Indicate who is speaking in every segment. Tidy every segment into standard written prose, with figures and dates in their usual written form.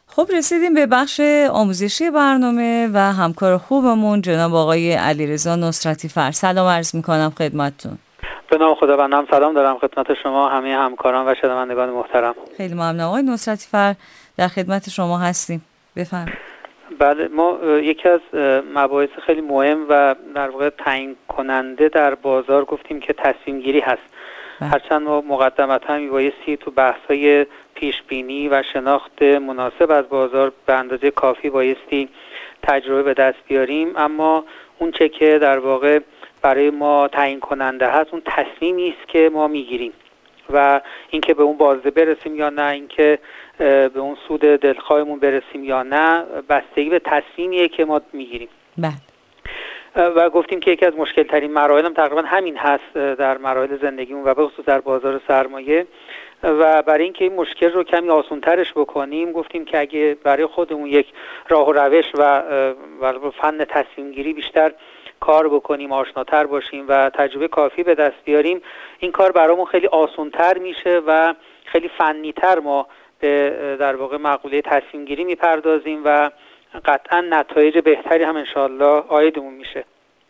Speaker 1: خب رسیدیم به بخش آموزشی برنامه و همکار خوبمون جناب آقای علیرضا نصرتی فر. سلام عرض میکنم خدمتتون.
Speaker 2: به نام خداوند سلام دارم خدمت شما همه همکاران و شنوندگان محترم.
Speaker 1: خیلی ممنون آقای نصرتی فر، در خدمت شما هستیم، بفرمایید.
Speaker 2: بله، ما یکی از مباحث خیلی مهم و در واقع تعیین کننده در بازار گفتیم که تصمیم گیری هست. هرچند ما مقدمتا میبایستی تو بحث‌های پیش بینی و شناخت مناسب از بازار به اندازه کافی بایستی تجربه به دست بیاریم، اما اون چه که در واقع برای ما تعیین کننده هست اون تصمیمی است که ما میگیریم و اینکه به اون بازده برسیم یا نه، اینکه به اون سود دلخواهمون برسیم یا نه، بستگی به تصمیمیه که ما میگیریم. و گفتیم که یکی از مشکل ترین مراحل هم تقریبا همین هست در مراحل زندگیمون و به خصوص در بازار سرمایه. و برای اینکه این مشکل رو کمی آسان‌ترش بکنیم گفتیم که اگه برای خودمون یک راه و روش و فن تصمیم گیری بیشتر کار بکنیم، آشناتر باشیم و تجربه کافی به دست بیاریم، این کار برامون خیلی آسان‌تر میشه و خیلی فنی‌تر ما به در واقع مقوله تصمیم گیری میپردازیم و قطعا نتایج بهتری هم انشاءالله عایدمون میشه.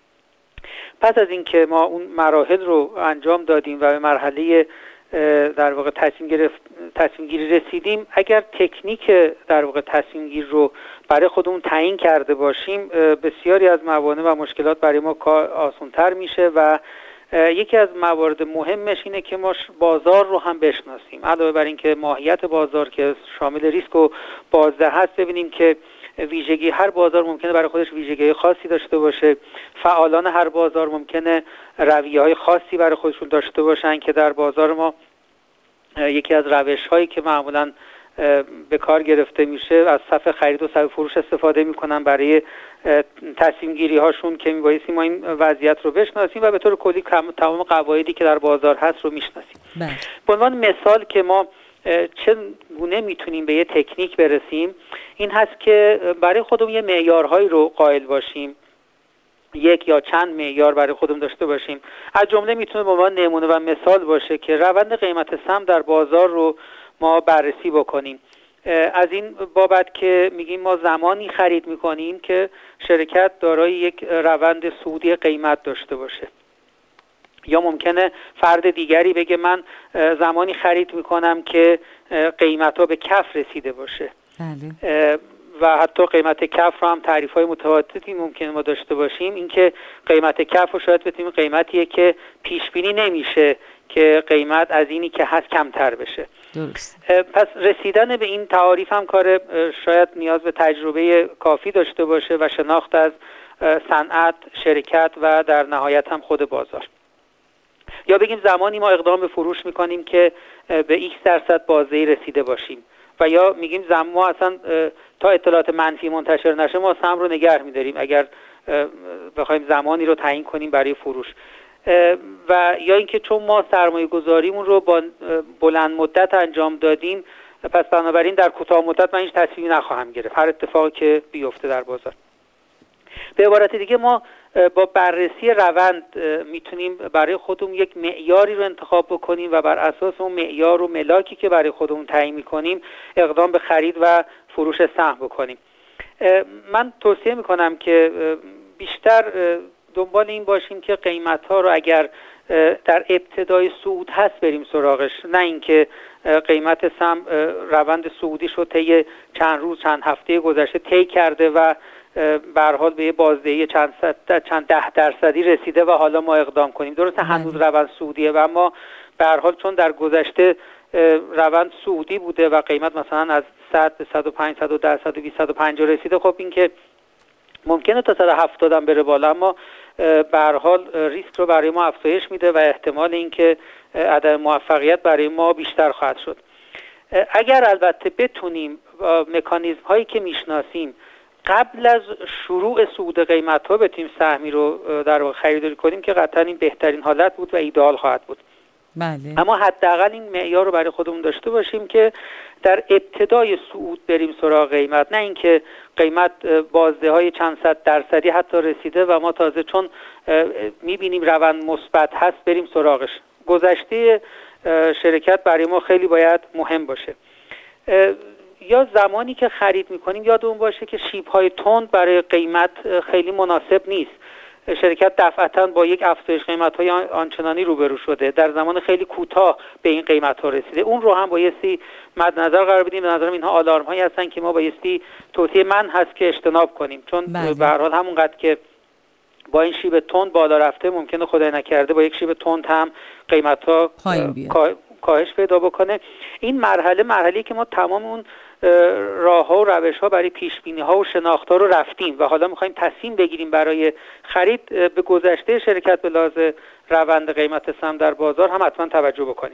Speaker 2: پس از اینکه ما اون مراحل رو انجام دادیم و به مرحله در واقع تصمیم گیری رسیدیم، اگر تکنیک در واقع تصمیم گیری رو برای خودمون تعیین کرده باشیم، بسیاری از موانع و مشکلات برای ما آسان‌تر میشه و یکی از موارد مهمش اینه که ما بازار رو هم بشناسیم. علاوه بر اینکه ماهیت بازار که شامل ریسک و بازده هست، ببینیم که ویژگی هر بازار ممکنه برای خودش ویژگی خاصی داشته باشه. فعالان هر بازار ممکنه رویه‌های خاصی برای خودشون داشته باشن که در بازار ما یکی از روش‌هایی که معمولاً به کار گرفته میشه از صف خرید و صف فروش استفاده میکنن برای تصمیم گیری هاشون، که میبایستی ما این وضعیت رو بشناسیم و به طور کلی تمام قواعدی که در بازار هست رو میشناسیم. به عنوان مثال که ما چه گونه میتونیم به یه تکنیک برسیم، این هست که برای خودمون یه معیارهایی رو قائل باشیم، یک یا چند معیار برای خودمون داشته باشیم. از جمله میتونه به عنوان نمونه و مثال باشه که روند قیمت سهم در بازار رو ما بررسی بکنیم. از این بابت که میگیم ما زمانی خرید میکنیم که شرکت دارای یک روند صعودی قیمت داشته باشه، یا ممکنه فرد دیگری بگه من زمانی خرید میکنم که قیمت ها به کف رسیده باشه. و حتی قیمت کف رو هم تعریف‌های متفاوتی ممکنه ما داشته باشیم. اینکه قیمت کف رو شاید بتونیم قیمتیه که پیش بینی نمیشه که قیمت از اینی که هست کمتر بشه.
Speaker 1: درست.
Speaker 2: پس رسیدن به این تعاریف هم کار شاید نیاز به تجربه کافی داشته باشه و شناخت از صنعت، شرکت و در نهایت هم خود بازار. یا بگیم زمانی ما اقدام به فروش میکنیم که به x% بازدهی رسیده باشیم، و یا میگیم ما اصلا تا اطلاعات منفی منتشر نشه ما سهم رو نگه میداریم اگر بخوایم زمانی رو تعیین کنیم برای فروش. و یا اینکه چون ما سرمایه گذاریمون رو با بلند مدت انجام دادیم، پس بنابراین در کوتاه مدت من هیچ تصمیمی نخواهم گرفت، هر اتفاقی که بیفته در بازار. به عبارت دیگه ما با بررسی روند میتونیم برای خودمون یک معیاری رو انتخاب بکنیم و بر اساس اون معیار و ملاکی که برای خودمون تعیین میکنیم اقدام به خرید و فروش سهم بکنیم. من توصیه میکنم که بیشتر دنبال این باشیم که قیمت ها رو اگر در ابتدای صعود هست بریم سراغش، نه اینکه قیمت سهم روند صعودیش رو طی چند روز چند هفته گذشته طی کرده و به هر حال به یه بازدهی چند 10% رسیده و حالا ما اقدام کنیم. درسته هنوز روند صعودیه و اما به هر حال چون در گذشته روند صعودی بوده و قیمت مثلا از 100 به 105 110 120 150 رسیده، خب این که ممکنه تا 170 هم بره بالا، اما به هر حال ریسک رو برای ما افزایش میده و احتمال اینکه عدم موفقیت برای ما بیشتر خواهد شد. اگر البته بتونیم مکانیزم هایی که میشناسیم قبل از شروع صعود قیمت ها بتونیم سهمی رو در واقع خریداری کنیم که قطعا این بهترین حالت بود و ایدئال خواهد بود.
Speaker 1: بله.
Speaker 2: اما حداقل این معیار رو برای خودمون داشته باشیم که در ابتدای صعود بریم سراغ قیمت، نه اینکه قیمت بازدهی‌های چند صد درصدی حتی رسیده و ما تازه چون می‌بینیم روند مثبت هست بریم سراغش. گذشته شرکت برای ما خیلی باید مهم باشه. یا زمانی که خرید میکنیم یادمون باشه که شیب‌های تند برای قیمت خیلی مناسب نیست. شرکت دفعتاً با یک افزایش قیمت‌های آنچنانی روبرو شده، در زمان خیلی کوتاه به این قیمت‌ها رسیده. اون رو هم بایستی مد نظر قرار بدیم. به نظرم اینها آلارم‌هایی هستن که ما بایستی توصیه من هست که اجتناب کنیم، چون به هر حال همونقدر که با این شیب تند بالا رفته ممکنه خدای نکرده با یک شیب تند هم قیمت‌ها کاهش پیدا بکنه. این مرحله‌ای که ما تمام اون راه‌ها و روش‌ها برای پیش‌بینی‌ها و شناخت‌ها رو رفتیم و حالا می‌خوایم تصمیم بگیریم برای خرید. به گذشته شرکت به لحاظ روند قیمت سهم در بازار هم حتما توجه بکنیم.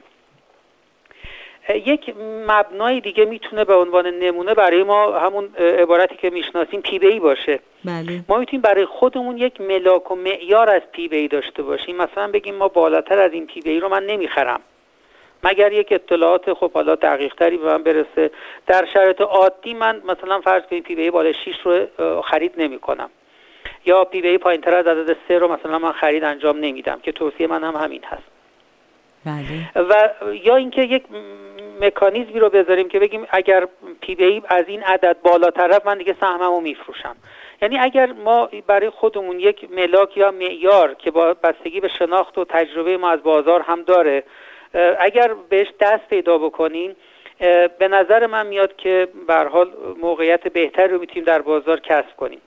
Speaker 2: یک مبنای دیگه میتونه به عنوان نمونه برای ما همون عبارتی که میشناسیم پی بی ای باشه.
Speaker 1: بله.
Speaker 2: ما میتونیم برای خودمون یک ملاک و معیار از پی بی ای داشته باشیم. مثلا بگیم ما بالاتر از این پی بی ای رو من نمیخرم مگر یک اطلاعات خب حالا دقیق تری به من برسه. در شرایط عادی من مثلا فرض کنید پی بی ای بالای 6 رو خرید نمی کنم، یا پی بی ای پایین‌تر از عدد 3 رو مثلا من خرید انجام نمیدم که توصیه من هم همین هست.
Speaker 1: بله.
Speaker 2: و یا اینکه یک مکانیزمی رو بذاریم که بگیم اگر پی بی ای از این عدد بالاتر رفت من دیگه سهممو میفروشم. یعنی اگر ما برای خودمون یک ملاک یا معیار که با بستگی به شناخت و تجربه ما از بازار هم داره، اگر بهش دست پیدا بکنیم، به نظر من میاد که به هر حال موقعیت بهتری رو میتونیم در بازار کسب کنیم.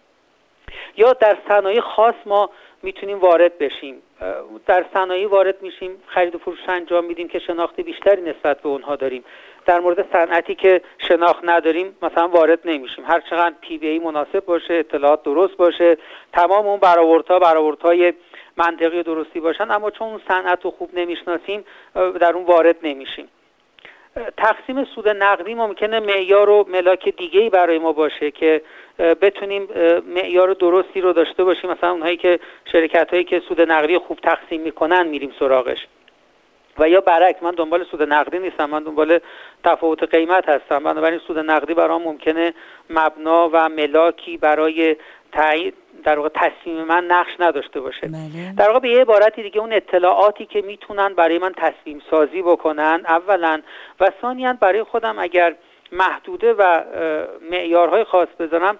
Speaker 2: یا در صنایع خاص ما میتونیم وارد بشیم. در صنایع وارد میشیم، خرید و فروش انجام میدیم که شناخت بیشتری نسبت به اونها داریم. در مورد صنعتی که شناخت نداریم مثلا وارد نمیشیم. هر چقدر پی بی ای مناسب باشه، اطلاعات درست باشه، تمام اون برآوردهای منطقی و درستی باشن، اما چون اون صنعت رو خوب نمیشناسیم در اون وارد نمیشیم. تقسیم سود نقدی ممکنه معیار و ملاک دیگه‌ای برای ما باشه که بتونیم معیار درستی رو داشته باشیم. مثلا اونهایی که شرکت‌هایی که سود نقدی خوب تقسیم میکنن میریم سراغش، و یا برعکس من دنبال سود نقدی نیستم، من دنبال تفاوت قیمت هستم. بنابراین سود نقدی برام ممکنه مبنا و ملاکی برای تایید در واقع تصمیم من نقش نداشته باشه. در واقع به یه عبارتی دیگه اون اطلاعاتی که میتونن برای من تصمیم سازی بکنن اولا، و ثانیاً برای خودم اگر محدوده و معیارهای خاص بذارم،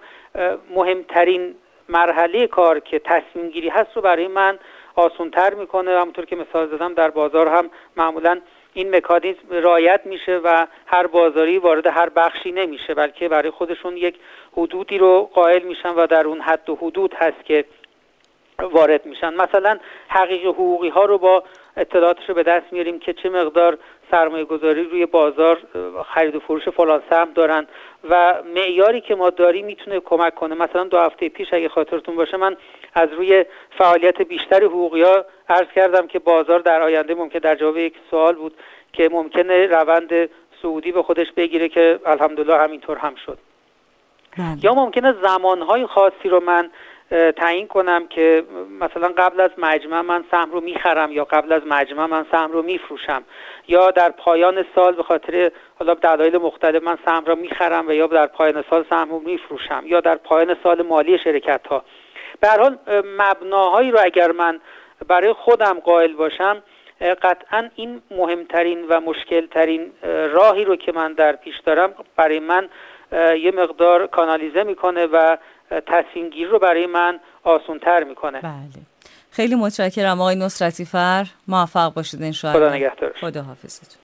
Speaker 2: مهمترین مرحله کار که تصمیم گیری هست رو برای من آسان‌تر میکنه. همونطور که مثال زدم در بازار هم معمولاً این مکانیزم رعایت میشه و هر بازاری وارد هر بخشی نمیشه، بلکه برای خودشون یک حدودی رو قائل میشن و در اون حد و حدود هست که وارد میشن. مثلا حقیقی حقوقی ها رو با اطلاعاتش رو به دست میاریم که چه مقدار سرمایه گذاری روی بازار خرید و فروش فلان سهم دارن و معیاری که ما داریم میتونه کمک کنه. مثلا 2 هفته پیش اگه خاطرتون باشه من از روی فعالیت بیشتر حقوقی‌ها عرض کردم که بازار در آینده ممکن در جواب یک سوال بود که ممکنه روند صعودی به خودش بگیره که الحمدلله همینطور هم شد. یا ممکنه زمانهای خاصی رو من تعیین کنم که مثلا قبل از مجمع من سهم رو میخرم یا قبل از مجمع من سهم رو میفروشم، یا در پایان سال به خاطر حالا دلایل مختلف من سهم رو میخرم و یا در پایان سال سهم رو میفروشم، یا در پایان سال مالی شرکت ها. به هر حال مبناهایی رو اگر من برای خودم قائل باشم، قطعا این مهمترین و مشکلترین راهی رو که من در پیش دارم برای من یه مقدار کانالیزه میکنه و تصمیم گیری رو برای من آسان‌تر میکنه.
Speaker 1: بله. خیلی متشکرم آقای نصرتی فر. موفق باشید ان شاء الله.
Speaker 2: خدا نگهدار.
Speaker 1: خدا حافظتون.